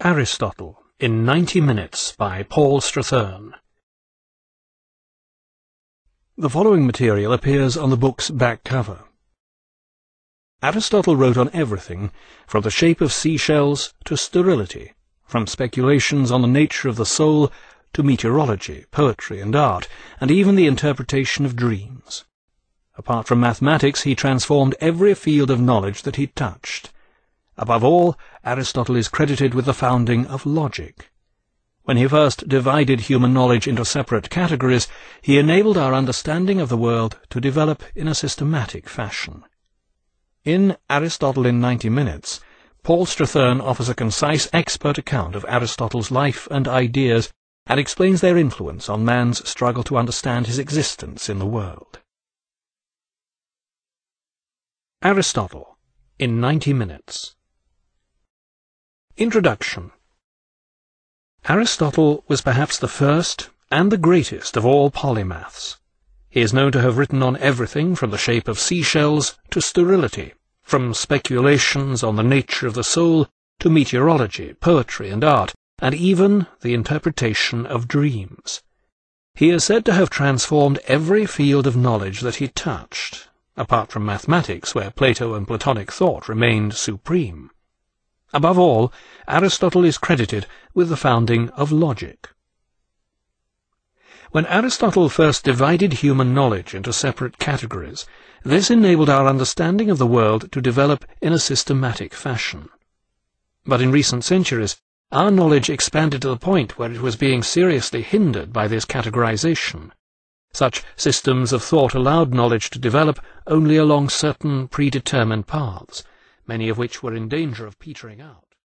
Aristotle in 90 Minutes by Paul Strathern. The following material appears on the book's back cover. Aristotle wrote on everything, from the shape of seashells to sterility, from speculations on the nature of the soul to meteorology, poetry and art, and even the interpretation of dreams. Apart from mathematics, he transformed every field of knowledge that he touched. Above all, Aristotle is credited with the founding of logic. When he first divided human knowledge into separate categories, he enabled our understanding of the world to develop in a systematic fashion. In Aristotle in 90 Minutes, Paul Strathern offers a concise, expert account of Aristotle's life and ideas and explains their influence on man's struggle to understand his existence in the world. Aristotle in 90 Minutes. Introduction. Aristotle was perhaps the first and the greatest of all polymaths. He is known to have written on everything from the shape of seashells to sterility, from speculations on the nature of the soul to meteorology, poetry and art, and even the interpretation of dreams. He is said to have transformed every field of knowledge that he touched, apart from mathematics, where Plato and Platonic thought remained supreme. Above all, Aristotle is credited with the founding of logic. When Aristotle first divided human knowledge into separate categories, this enabled our understanding of the world to develop in a systematic fashion. But in recent centuries, our knowledge expanded to the point where it was being seriously hindered by this categorization. Such systems of thought allowed knowledge to develop only along certain predetermined paths, many of which were in danger of petering out.